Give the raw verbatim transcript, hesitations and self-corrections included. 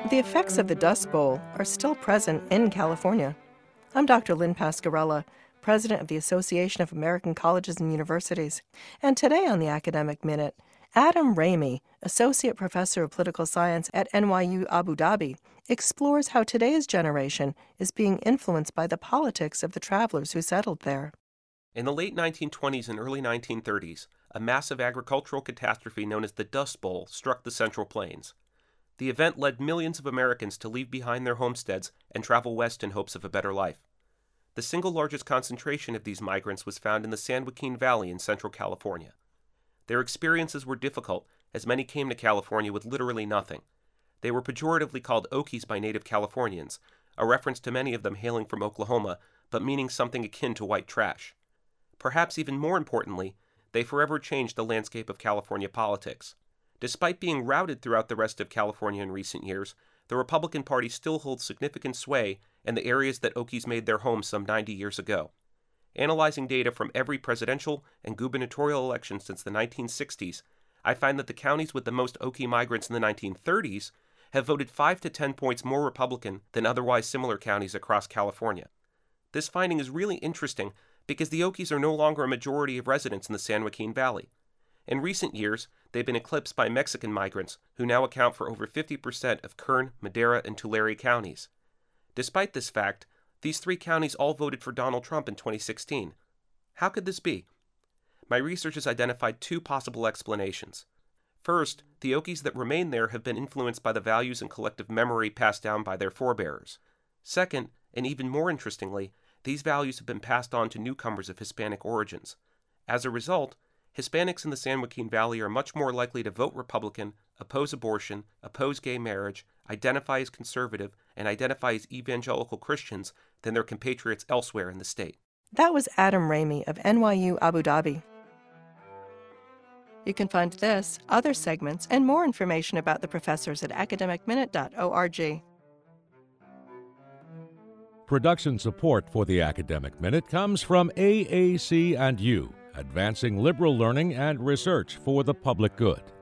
The effects of the Dust Bowl are still present in California. I'm Doctor Lynn Pasquarella, president of the Association of American Colleges and Universities. And today on the Academic Minute, Adam Ramy, associate professor of political science at N Y U Abu Dhabi, explores how today's generation is being influenced by the politics of the travelers who settled there. In the late nineteen twenties and early nineteen thirties, a massive agricultural catastrophe known as the Dust Bowl struck the Central Plains. The event led millions of Americans to leave behind their homesteads and travel west in hopes of a better life. The single largest concentration of these migrants was found in the San Joaquin Valley in central California. Their experiences were difficult, as many came to California with literally nothing. They were pejoratively called Okies by native Californians, a reference to many of them hailing from Oklahoma, but meaning something akin to white trash. Perhaps even more importantly, they forever changed the landscape of California politics. Despite being routed throughout the rest of California in recent years, the Republican Party still holds significant sway in the areas that Okies made their homes some ninety years ago. Analyzing data from every presidential and gubernatorial election since the nineteen sixties, I find that the counties with the most Okie migrants in the nineteen thirties have voted five to ten points more Republican than otherwise similar counties across California. This finding is really interesting because the Okies are no longer a majority of residents in the San Joaquin Valley. In recent years, they've been eclipsed by Mexican migrants, who now account for over fifty percent of Kern, Madera, and Tulare counties. Despite this fact, these three counties all voted for Donald Trump in twenty sixteen. How could this be? My research has identified two possible explanations. First, the Okies that remain there have been influenced by the values and collective memory passed down by their forebears. Second, and even more interestingly, these values have been passed on to newcomers of Hispanic origins. As a result, Hispanics in the San Joaquin Valley are much more likely to vote Republican, oppose abortion, oppose gay marriage, identify as conservative, and identify as evangelical Christians than their compatriots elsewhere in the state. That was Adam Ramy of N Y U Abu Dhabi. You can find this, other segments, and more information about the professors at academic minute dot org. Production support for the Academic Minute comes from A A C and U, advancing liberal learning and research for the public good.